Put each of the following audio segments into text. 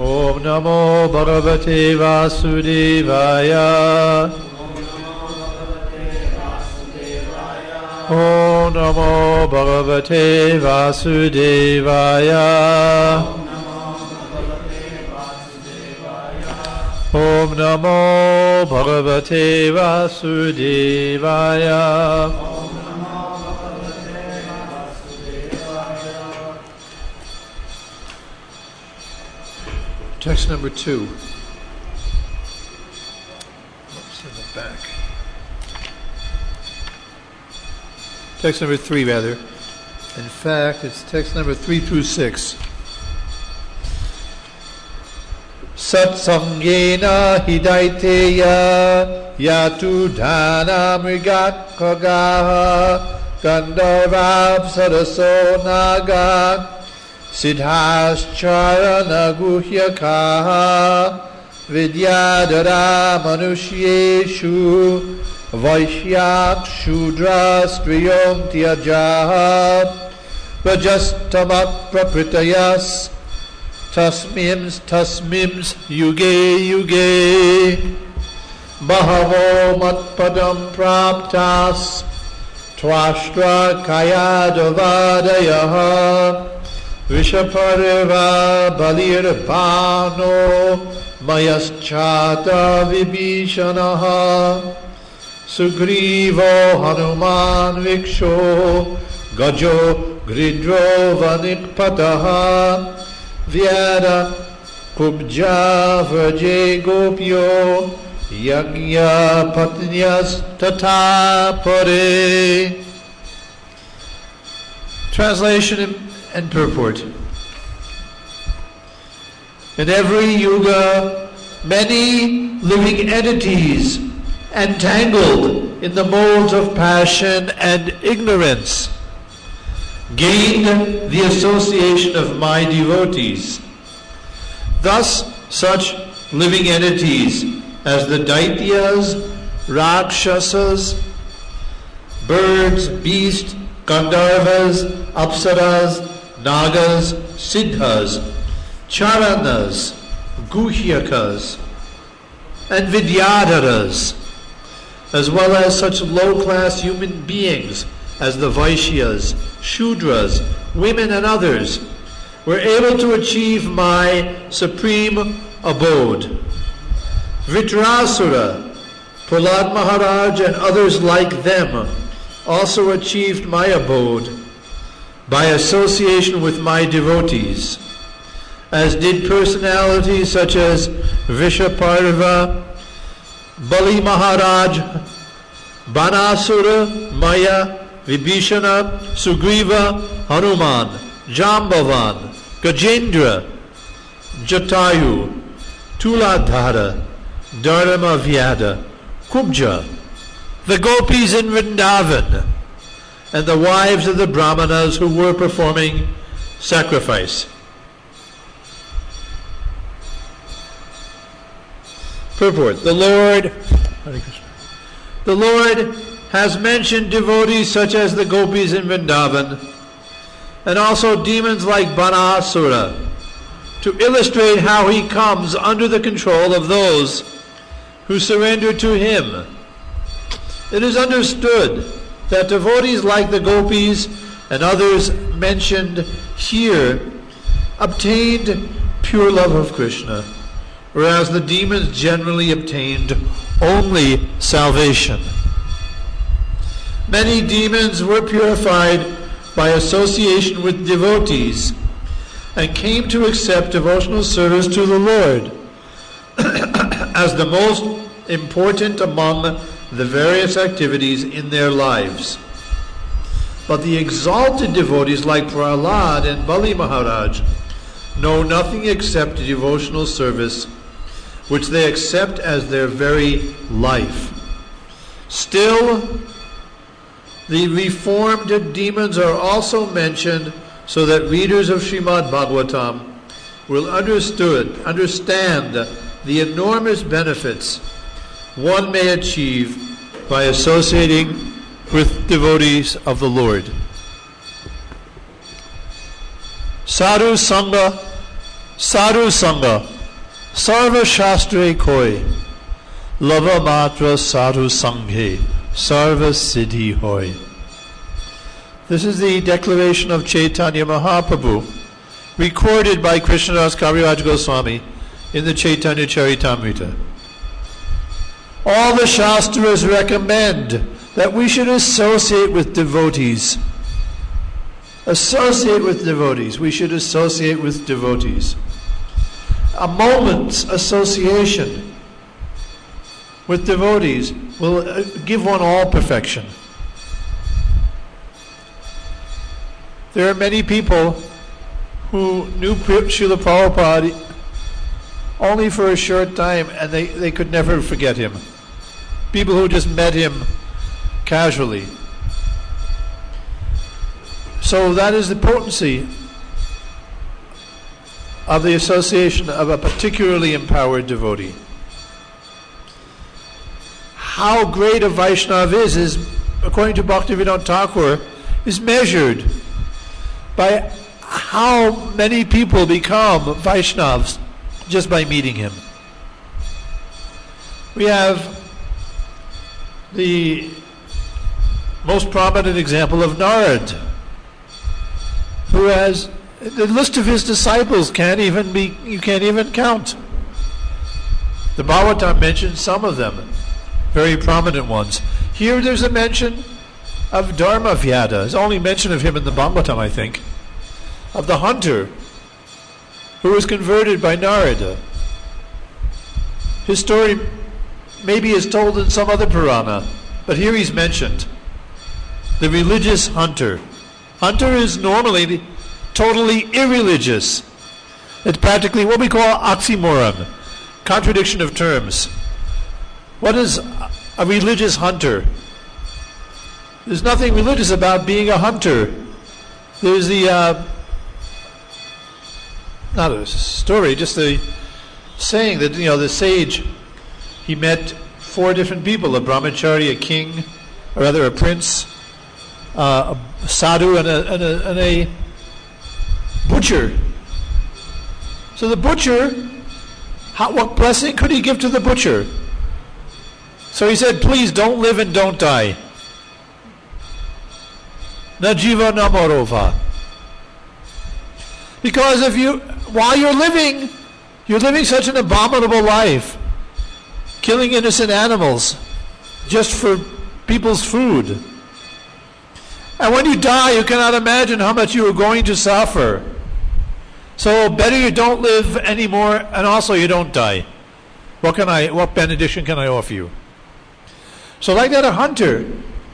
Om Namo Bhagavate Vasudevaya. Om Namo Bhagavate Vasudevaya. Om Namo Bhagavate Vasudevaya. Text number 2. Oops, in the back. Text number 3, rather. In fact, it's text number 3 through 6. Satsangena hidaiteya yatu dhana mrigat kagaha gandharvab saraso nagat Siddhascharana guhyakaha vidyadara manushyeshu vaishyat shudra striyom tyajaha rajastamat prapritayas tasmims yuge yuge bahavo matpadam praptas twashtra kayadavadayaha Vishapareva balirvano mayaschata vibhishanaha Sugrivo hanuman viksho gajo gridro vanitpataha Vyada kubja vraje gopyo yagya patnyas tatapare. Translation and purport. In every yuga, many living entities entangled in the molds of passion and ignorance gained the association of my devotees. Thus, such living entities as the Daityas, Rakshasas, birds, beasts, Gandharvas, Apsaras, Nagas, Siddhas, Charanas, Guhyakas, and Vidyadharas, as well as such low-class human beings as the Vaishyas, Shudras, women and others, were able to achieve my supreme abode. Vritrasura, Prahlad Maharaj and others like them also achieved my abode by association with my devotees, as did personalities such as Vishaparva, Bali Maharaj, Banasura, Maya, Vibhishana, Sugriva, Hanuman, Jambavan, Gajendra, Jatayu, Tuladhara, Dharma Vyada, Kubja, the gopis in Vrindavan, and the wives of the brahmanas who were performing sacrifice. Purport. The Lord has mentioned devotees such as the gopis in Vrindavan, and also demons like Banasura, to illustrate how he comes under the control of those who surrender to him. It is understood that devotees like the gopis and others mentioned here obtained pure love of Krishna, whereas the demons generally obtained only salvation. Many demons were purified by association with devotees and came to accept devotional service to the Lord as the most important among the various activities in their lives. But the exalted devotees like Prahlad and Bali Maharaj know nothing except devotional service, which they accept as their very life. Still, the reformed demons are also mentioned so that readers of Srimad Bhagavatam will understand the enormous benefits one may achieve by associating with devotees of the Lord. Sadhu Sangha Sarva Shastre Koi, Lava Matra Sadhu Sanghe, Sarva Siddhi Hoy. This is the declaration of Chaitanya Mahaprabhu, recorded by Krishnadas Kaviraj Goswami in the Chaitanya Charitamrita. All the Shastras recommend that we should associate with devotees. Associate with devotees. We should associate with devotees. A moment's association with devotees will give one all perfection. There are many people who knew Srila Prabhupada only for a short time, and they could never forget him. People who just met him casually. So that is the potency of the association of a particularly empowered devotee. How great a Vaishnava is, according to Bhaktivedanta Thakur, is measured by how many people become Vaishnavas just by meeting him. We have the most prominent example of Narad, who has the list of his disciples you can't even count. The Bhagavatam mentions some of them, very prominent ones. Here there's a mention of Dharmavyada. There's only mention of him in the Bhagavatam, I think, of the hunter who was converted by Narada. His story maybe is told in some other Purana, but here he's mentioned. The religious hunter. Hunter is normally totally irreligious. It's practically what we call oxymoron, contradiction of terms. What is a religious hunter? There's nothing religious about being a hunter. There's the not a story, just a saying that, the sage, he met 4 different people, a brahmachari, a king, or rather a prince, a sadhu, and a butcher. So the butcher, what blessing could he give to the butcher? So he said, please don't live and don't die. Na jiva na morova. Because while you're living such an abominable life, killing innocent animals just for people's food. And when you die, you cannot imagine how much you are going to suffer. So better you don't live anymore, and also you don't die. What benediction can I offer you? So like that, a hunter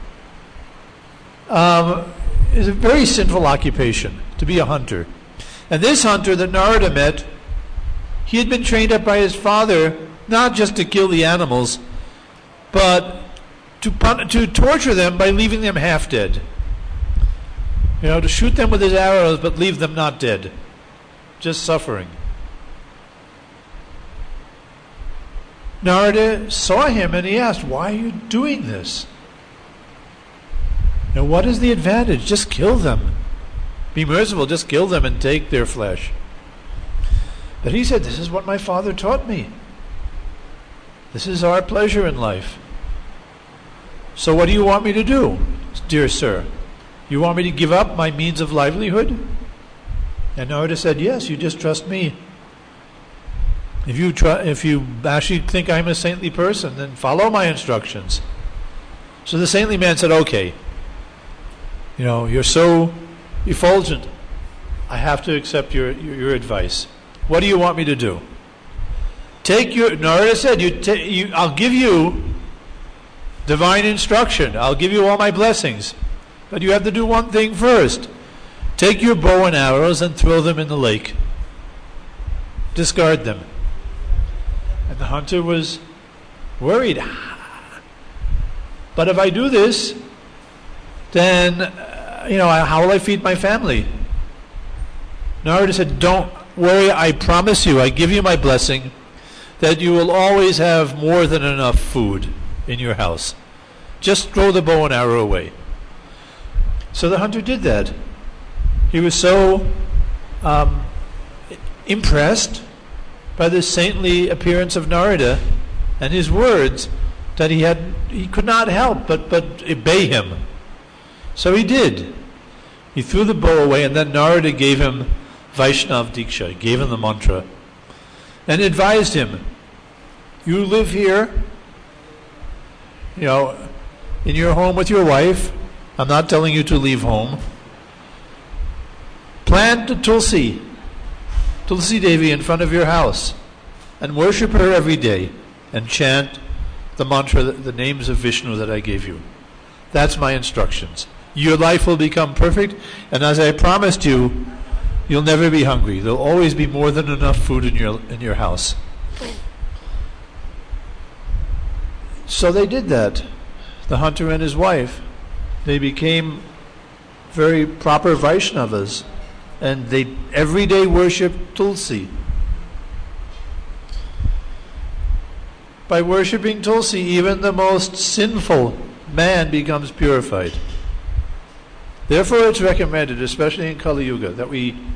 is a very sinful occupation, to be a hunter. And this hunter that Narada met, he had been trained up by his father not just to kill the animals, but to torture them by leaving them half dead. To shoot them with his arrows but leave them not dead, just suffering. Narada saw him and he asked, why are you doing this? What is the advantage? Just kill them. Be merciful, just kill them and take their flesh. But he said, this is what my father taught me. This is our pleasure in life. So what do you want me to do, dear sir? You want me to give up my means of livelihood? And Narada said, yes, you just trust me. If you actually think I'm a saintly person, then follow my instructions. So the saintly man said, okay, you're so effulgent, I have to accept your advice. What do you want me to do? Narada said, I'll give you divine instruction. I'll give you all my blessings. But you have to do one thing first. Take your bow and arrows and throw them in the lake. Discard them. And the hunter was worried. But if I do this, then, how will I feed my family? Narada said, don't worry, I promise you, I give you my blessing, that you will always have more than enough food in your house. Just throw the bow and arrow away. So the hunter did that. He was so impressed by the saintly appearance of Narada and his words that he could not help but obey him. So he did. He threw the bow away, and then Narada gave him Vaishnav Diksha, gave him the mantra, and advised him, you live here, in your home with your wife. I'm not telling you to leave home. Plant a Tulsi Devi in front of your house and worship her every day and chant the mantra, the names of Vishnu that I gave you. That's my instructions. Your life will become perfect, and as I promised you, you'll never be hungry. There'll always be more than enough food in your house. So they did that. The hunter and his wife, they became very proper Vaishnavas, and they every day worshiped Tulsi. By worshipping Tulsi, even the most sinful man becomes purified. Therefore, it's recommended, especially in Kali Yuga, that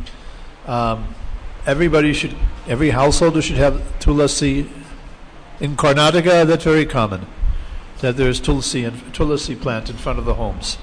every householder should have Tulasi. In Karnataka, that's very common, that there's Tulsi plant in front of the homes.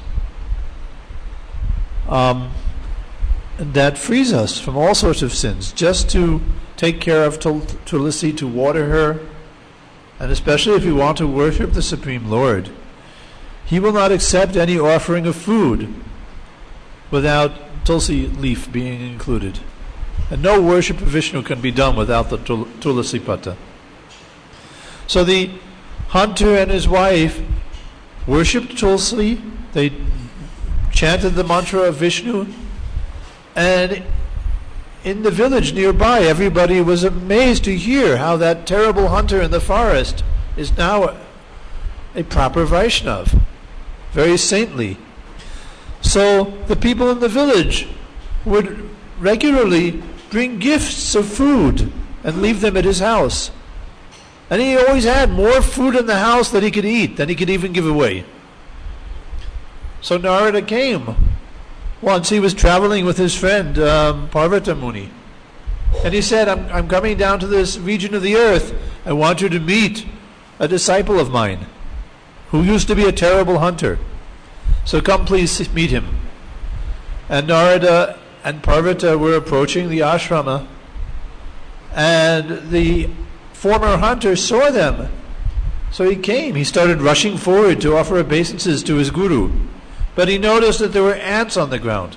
And that frees us from all sorts of sins. Just to take care of Tulsi, to water her, and especially if we want to worship the Supreme Lord, He will not accept any offering of food without Tulsi leaf being included. And no worship of Vishnu can be done without the Tulasi Pata. So the hunter and his wife worshipped Tulsi, they chanted the mantra of Vishnu, and in the village nearby, everybody was amazed to hear how that terrible hunter in the forest is now a proper Vaishnav, very saintly. So the people in the village would regularly bring gifts of food and leave them at his house. And he always had more food in the house that he could eat, than he could even give away. So Narada came. Once he was traveling with his friend Parvata Muni, and he said, I'm coming down to this region of the earth. I want you to meet a disciple of mine who used to be a terrible hunter. So come please meet him. And Narada and Parvata were approaching the ashrama, and the former hunter saw them. So he came. He started rushing forward to offer obeisances to his guru. But he noticed that there were ants on the ground.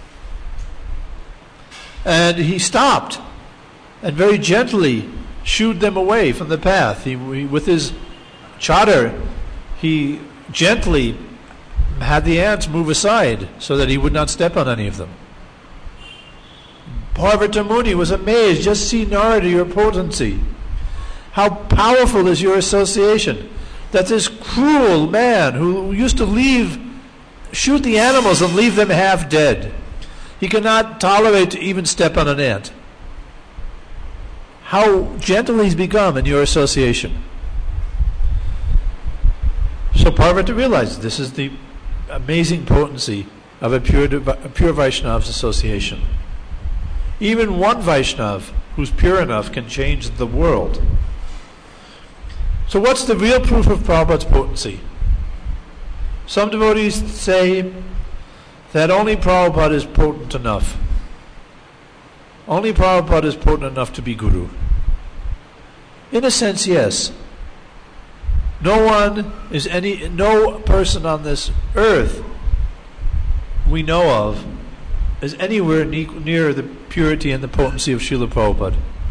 And he stopped and very gently shooed them away from the path. He with his chadar, he gently had the ants move aside so that he would not step on any of them. Parvata Muni was amazed. Just see, Narada, your potency. How powerful is your association, that this cruel man who used to shoot the animals and leave them half dead, he cannot tolerate to even step on an ant. How gentle he's become in your association. So Parvata realized this is the amazing potency of a pure Vaishnav's association. Even one Vaishnav who's pure enough can change the world. So what's the real proof of Prabhupada's potency? Some devotees say that only Prabhupada is potent enough. Only Prabhupada is potent enough to be Guru. In a sense, yes. No person on this earth we know of is anywhere near the purity and the potency of Srila Prabhupada.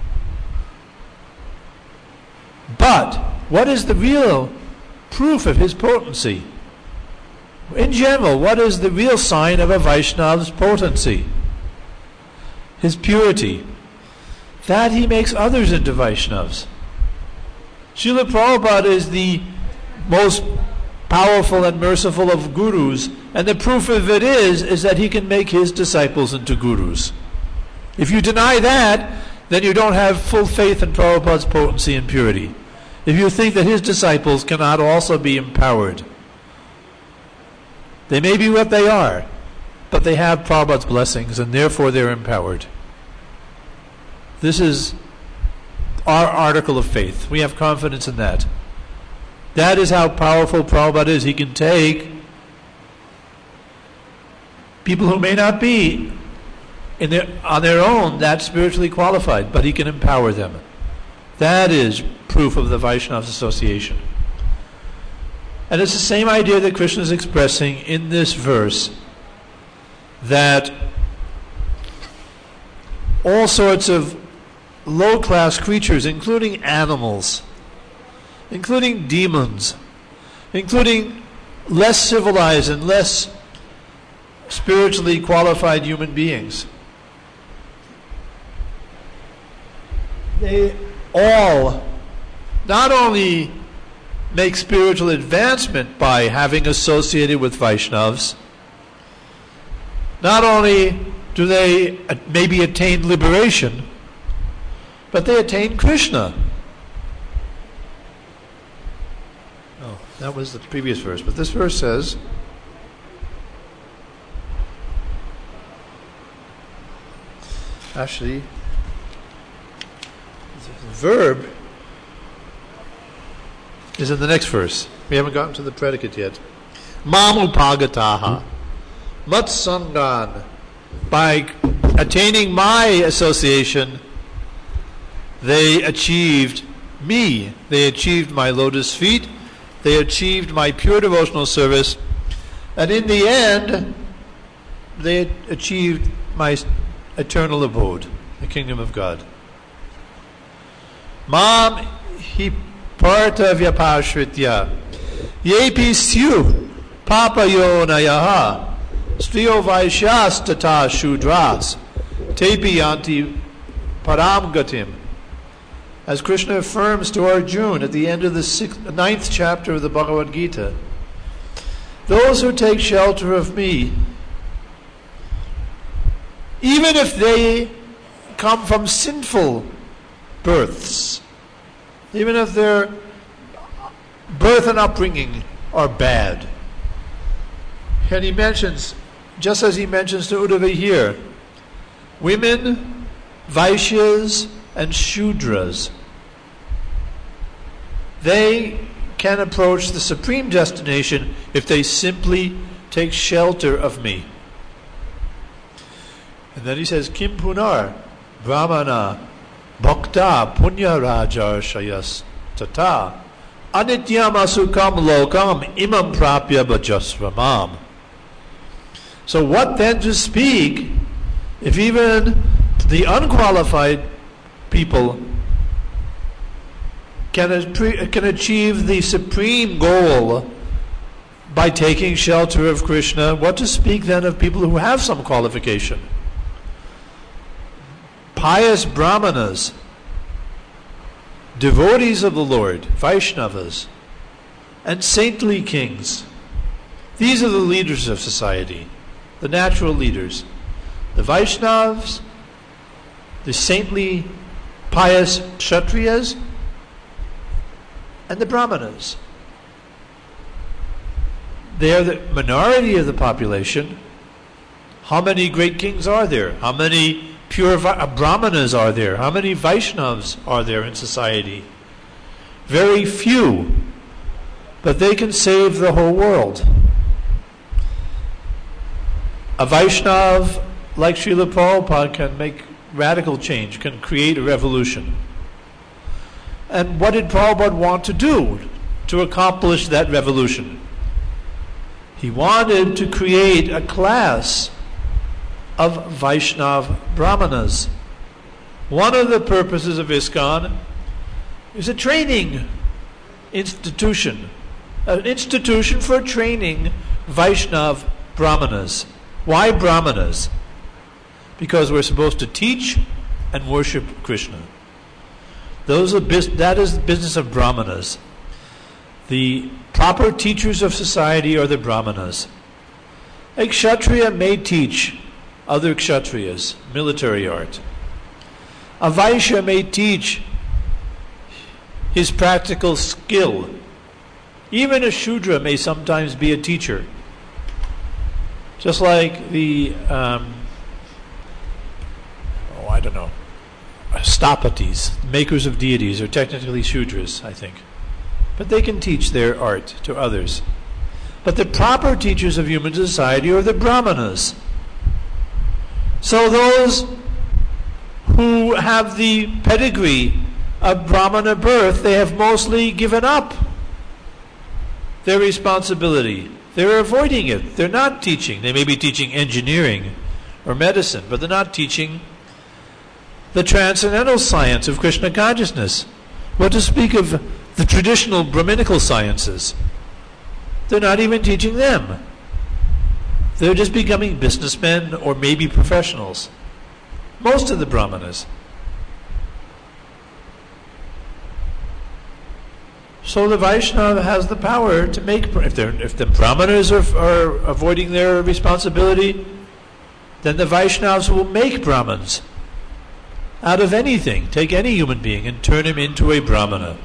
But what is the real proof of his potency? In general, what is the real sign of a Vaishnava's potency? His purity. That he makes others into Vaishnavas. Srila Prabhupada is the most powerful and merciful of gurus, and the proof of it is that he can make his disciples into gurus. If you deny that, then you don't have full faith in Prabhupada's potency and purity. If you think that his disciples cannot also be empowered. They may be what they are, but they have Prabhupada's blessings, and therefore they're empowered. This is our article of faith. We have confidence in that. That is how powerful Prabhupada is. He can take people who may not be on their own that spiritually qualified, but he can empower them. That is proof of the Vaishnav's association. And it's the same idea that Krishna is expressing in this verse, that all sorts of low-class creatures, including animals, including demons, including less civilized and less spiritually qualified human beings, they all not only make spiritual advancement by having associated with Vaishnavas, not only do they maybe attain liberation, but they attain Krishna. Oh, that was the previous verse, but this verse says, actually, the verb is in the next verse. We haven't gotten to the predicate yet. Mam upagataha. Matsangan. By attaining my association, they achieved me. They achieved my lotus feet. They achieved my pure devotional service. And in the end, they achieved my eternal abode, the kingdom of God. Mam hi parta vyapashritya yepi syu papayonayaha striyo vaishyas tata shudras tepi yanti param gatim. As Krishna affirms to Arjuna at the end of the ninth chapter of the Bhagavad Gita, those who take shelter of me, even if they come from sinful births, even if their birth and upbringing are bad. And he mentions, just as he mentions to Uddhava here, women, Vaishyas, and Shudras, they can approach the supreme destination if they simply take shelter of me. And then he says, Kim Punar, Brahmana, Bhakta, Punya Rajar Shayas Tata, Anityam Asukam Lokam, Imam Prapya Bhajasramam. So what then to speak if even the unqualified people can achieve the supreme goal by taking shelter of Krishna? What to speak then of people who have some qualification? Pious Brahmanas, devotees of the Lord, Vaishnavas, and saintly kings. These are the leaders of society, the natural leaders. The Vaishnavas, the saintly, pious Kshatriyas, and the Brahmanas. They are the minority of the population. How many great kings are there? How many pure Brahmanas are there? How many Vaishnavas are there in society? Very few. But they can save the whole world. A Vaishnav like Srila Prabhupada can make radical change, can create a revolution. And what did Prabhupada want to do to accomplish that revolution? He wanted to create a class of Vaishnav Brahmanas. One of the purposes of ISKCON is a training institution, an institution for training Vaishnav Brahmanas. Why Brahmanas? Because we're supposed to teach and worship Krishna. That is the business of Brahmanas. The proper teachers of society are the Brahmanas. A Kshatriya may teach other Kshatriyas military art. A Vaishya may teach his practical skill. Even a Shudra may sometimes be a teacher. Just like the, Stapatis, makers of deities, are technically Shudras, I think. But they can teach their art to others. But the proper teachers of human society are the Brahmanas. So those who have the pedigree of Brahmana birth, they have mostly given up their responsibility. They're avoiding it. They're not teaching. They may be teaching engineering or medicine, but they're not teaching the transcendental science of Krishna consciousness. What to speak of the traditional Brahminical sciences? They're not even teaching them. They're just becoming businessmen or maybe professionals. Most of the Brahmanas. So the Vaishnava has the power to make, if the Brahmanas are avoiding their responsibility, then the Vaishnavas will make Brahmins out of anything. Take any human being and turn him into a Brahmana.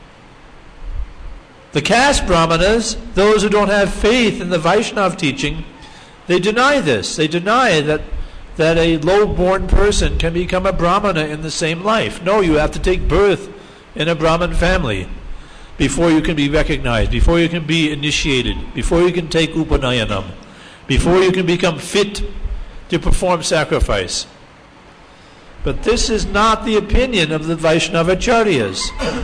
The caste Brahmanas, those who don't have faith in the Vaishnav teaching, they deny this. They deny that a low-born person can become a Brahmana in the same life. No, you have to take birth in a Brahmin family before you can be recognized, before you can be initiated, before you can take Upanayanam, before you can become fit to perform sacrifice. But this is not the opinion of the Vaishnavacharyas.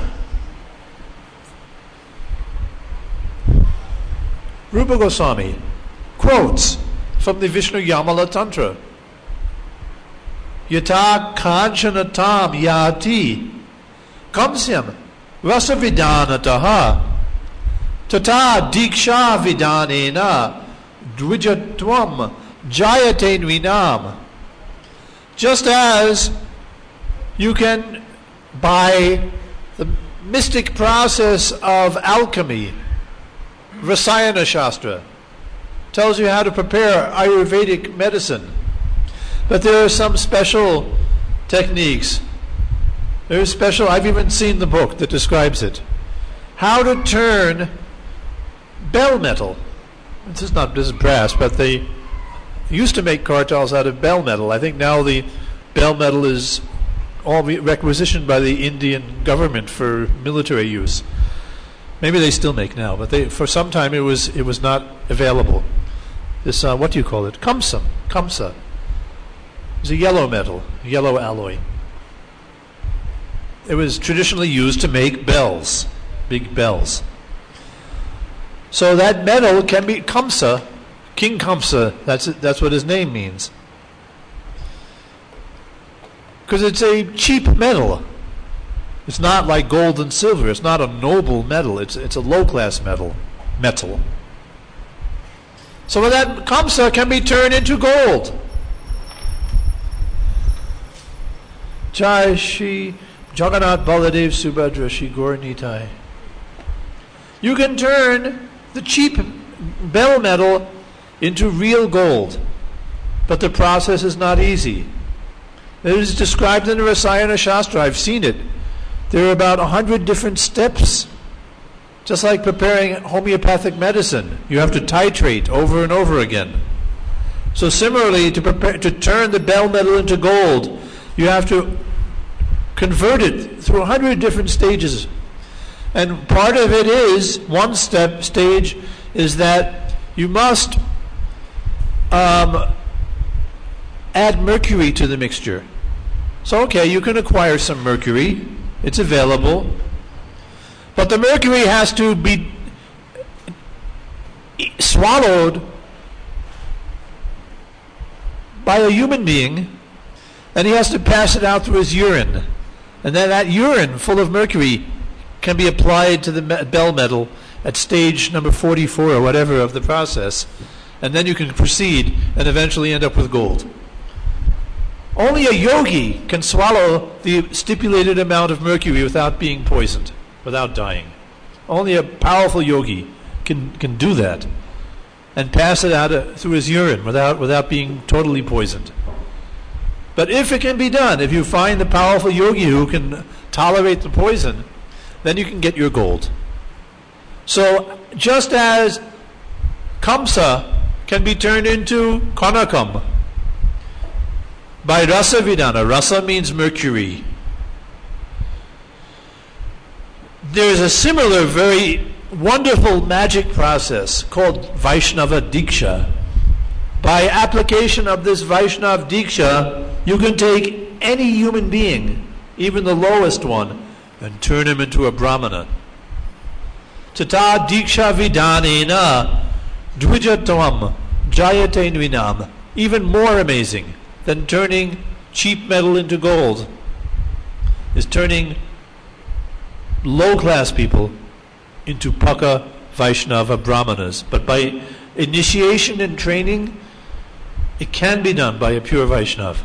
Rupa Goswami quotes from the Vishnu Yamala Tantra. Yata kanchanatam yati kamsyam rasavidanataha tata diksha vidanena dvijatvam jayate nvinam. Just as you can, by the mystic process of alchemy, Rasayana Shastra tells you how to prepare Ayurvedic medicine. But there are some special techniques. I've even seen the book that describes it. How to turn bell metal. This is brass, but they used to make kartals out of bell metal. I think now the bell metal is all requisitioned by the Indian government for military use. Maybe they still make now, but for some time it was not available. This what do you call it? Kamsa. It's a yellow metal, yellow alloy. It was traditionally used to make bells, big bells. So that metal can be Kamsa, King Kamsa. That's what his name means. Because it's a cheap metal. It's not like gold and silver. It's not a noble metal. It's a low-class metal. So that Kamsa can be turned into gold. Jai Shri Jagannath Baladev Subhadra Shri Gaur Nitai. You can turn the cheap bell metal into real gold. But the process is not easy. It is described in the Rasayana Shastra. I've seen it. There are about 100 different steps. Just like preparing homeopathic medicine, you have to titrate over and over again. So similarly, to turn the bell metal into gold, you have to convert it through 100 different stages. And part of it is, stage is that you must add mercury to the mixture. So okay, you can acquire some mercury. It's available. But the mercury has to be swallowed by a human being, and he has to pass it out through his urine. And then that urine full of mercury can be applied to the bell metal at stage number 44 or whatever of the process. And then you can proceed and eventually end up with gold. Only a yogi can swallow the stipulated amount of mercury without being poisoned, without dying. Only a powerful yogi can do that and pass it out through his urine without being totally poisoned. But if it can be done, if you find the powerful yogi who can tolerate the poison, then you can get your gold. So just as Kamsa can be turned into Kanakam by Rasa Vidana. Rasa means mercury. There's a similar, very wonderful magic process called Vaishnava Diksha. By application of this Vaishnava Diksha, you can take any human being, even the lowest one, and turn him into a Brahmana. Tata Diksha Vidanena Dvijatvam Jayate Nvinam. Even more amazing than turning cheap metal into gold is turning low-class people into Paka Vaishnava Brahmanas. But by initiation and training, it can be done by a pure Vaishnava.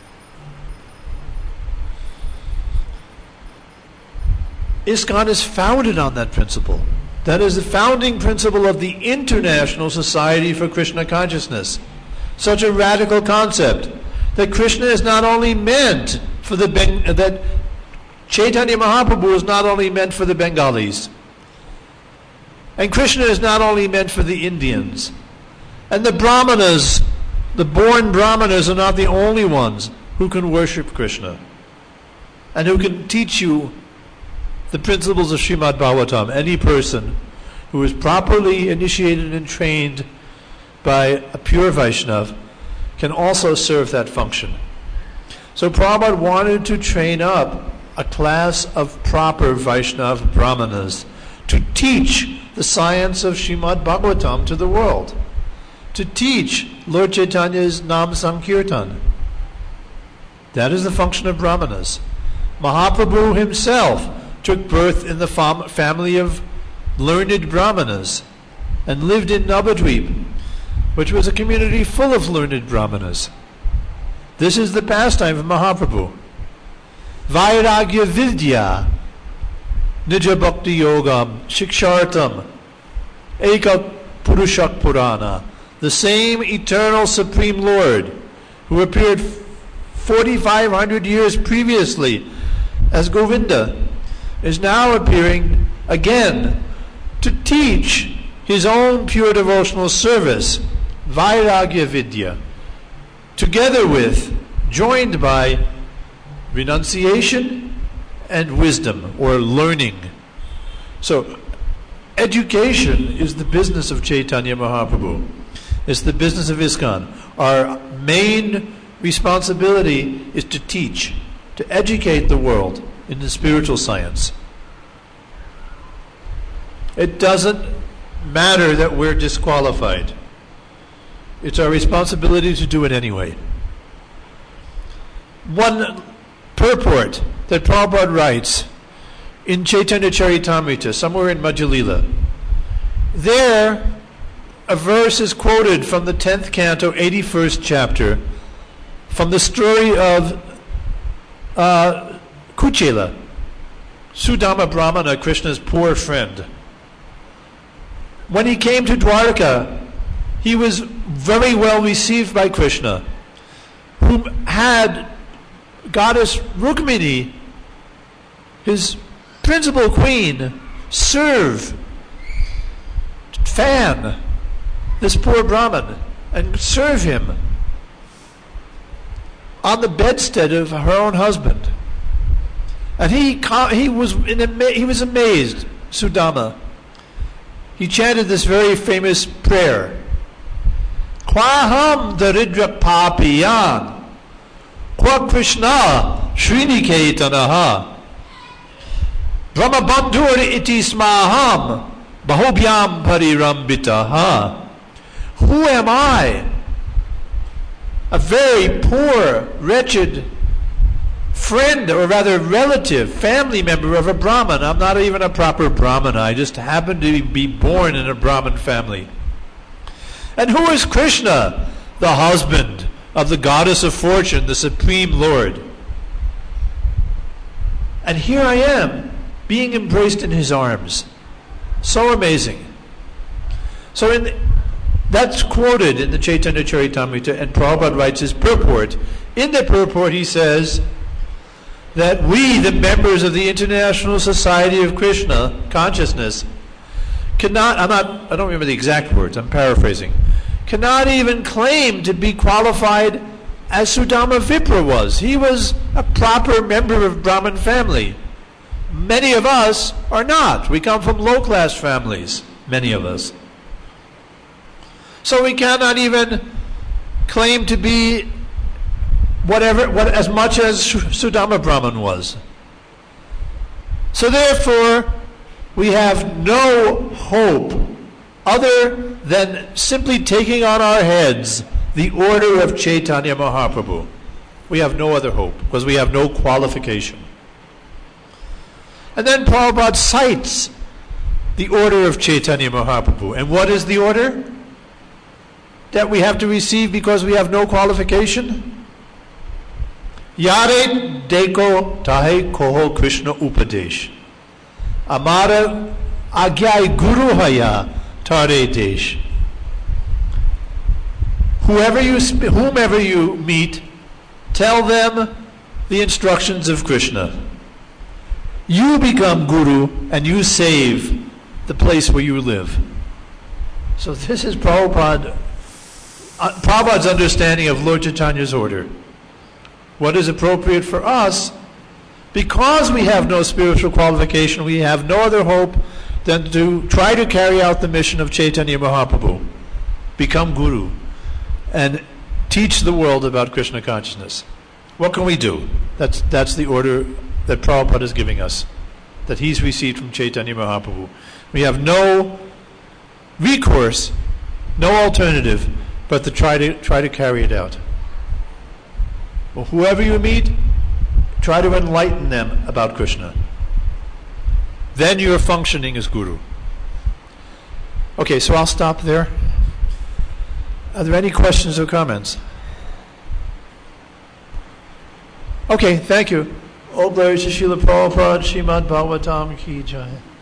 ISKCON is founded on that principle. That is the founding principle of the International Society for Krishna Consciousness. Such a radical concept that Krishna is not only meant for that Chaitanya Mahaprabhu is not only meant for the Bengalis, and Krishna is not only meant for the Indians, and the Brahmanas, the born Brahmanas, are not the only ones who can worship Krishna and who can teach you the principles of Srimad Bhagavatam. Any person who is properly initiated and trained by a pure Vaishnava can also serve that function. So Prabhupada wanted to train up a class of proper Vaishnava Brahmanas to teach the science of Srimad Bhagavatam to the world, to teach Lord Chaitanya's Nam Sankirtan. That is the function of Brahmanas. Mahaprabhu himself took birth in the family of learned Brahmanas and lived in Navadvip, which was a community full of learned Brahmanas. This is the pastime of Mahaprabhu. Vairagya Vidya Nija Bhakti Yogam Shikshartam Eka Purushak Purana. The same eternal Supreme Lord who appeared 4,500 years previously as Govinda is now appearing again to teach his own pure devotional service, Vairagya Vidya, together with, joined by renunciation and wisdom, or learning. So, education is the business of Chaitanya Mahaprabhu. It's the business of ISKCON. Our main responsibility is to teach, to educate the world in the spiritual science. It doesn't matter that we're disqualified. It's our responsibility to do it anyway. One purport that Prabhupada writes in Chaitanya Charitamrita, somewhere in Madhya Lila. There, a verse is quoted from the 10th canto, 81st chapter, from the story of Kuchela, Sudama Brahmana, Krishna's poor friend. When he came to Dwarka, he was very well received by Krishna, who had goddess Rukmini, his principal queen, fan this poor Brahman and serve him on the bedstead of her own husband. And he was amazed, Sudama. He chanted this very famous prayer. Kwaham daridra papiyan, kwa Krishna Srinikeetanaha, Brahmabandhur iti smaham, bahobhyam parirambitaha. Who am I? A very poor, wretched friend, or rather relative, family member of a Brahmin. I'm not even a proper Brahmana. I just happen to be born in a Brahmin family. And who is Krishna? The husband of the goddess of fortune, the Supreme Lord. And here I am, being embraced in his arms. So amazing. So that's quoted in the Chaitanya Charitamrita, and Prabhupada writes his purport. In the purport he says that we, the members of the International Society of Krishna Consciousness, I don't remember the exact words, I'm paraphrasing, cannot even claim to be qualified as Sudama Vipra was. He was a proper member of Brahmin family. Many of us are not. We come from low-class families, many of us. So we cannot even claim to be as much as Sudama Brahman was. So therefore, we have no hope other than simply taking on our heads the order of Chaitanya Mahaprabhu. We have no other hope because we have no qualification. And then Prabhupada cites the order of Chaitanya Mahaprabhu. And what is the order that we have to receive because we have no qualification? Yare deko tahe koho Krishna upadesh. Amara agyai guru haya tare desh. Whomever you meet, tell them the instructions of Krishna. You become guru and you save the place where you live. So this is Prabhupada's understanding of Lord Chaitanya's order. What is appropriate for us, because we have no spiritual qualification, we have no other hope than to try to carry out the mission of Chaitanya Mahaprabhu. Become guru and teach the world about Krishna consciousness. What can we do? That's the order that Prabhupada is giving us, that he's received from Chaitanya Mahaprabhu. We have no recourse, no alternative, but to try to carry it out. Well, whoever you meet, try to enlighten them about Krishna. Then you're functioning as guru. Okay, so I'll stop there. Are there any questions or comments? Okay, thank you. All glory to Srila Prabhupada, Srimad Bhagavatam Ki Jai.